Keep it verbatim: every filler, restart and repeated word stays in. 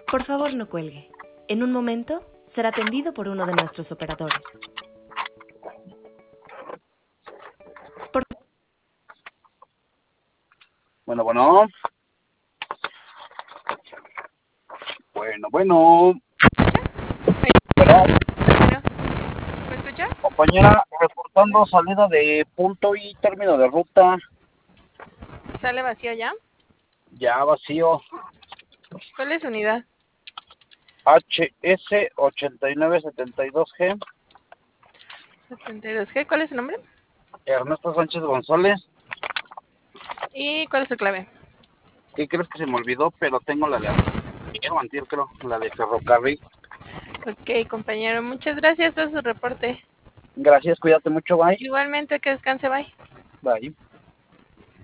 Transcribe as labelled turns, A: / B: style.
A: Por favor, no cuelgue. En un momento será atendido por uno de nuestros operadores. Por...
B: Bueno, bueno. Bueno, bueno. Bueno,
C: Bueno, ¿me escucha?
B: compañera, reportando salida de punto y término de ruta.
C: ¿Sale vacío ya?
B: Ya vacío.
C: ¿Cuál es su unidad?
B: H S ochenta y nueve setenta y dos G.
C: setenta y dos G. ¿Cuál es su nombre?
B: Ernesto Sánchez González.
C: ¿Y cuál es su clave?
B: ¿Qué crees que se me olvidó? Pero tengo la de quiero antier, creo, la de ferrocarril.
C: Ok, compañero, muchas gracias por su reporte.
B: Gracias, cuídate mucho, bye.
C: Igualmente, que descanse, bye.
B: Bye.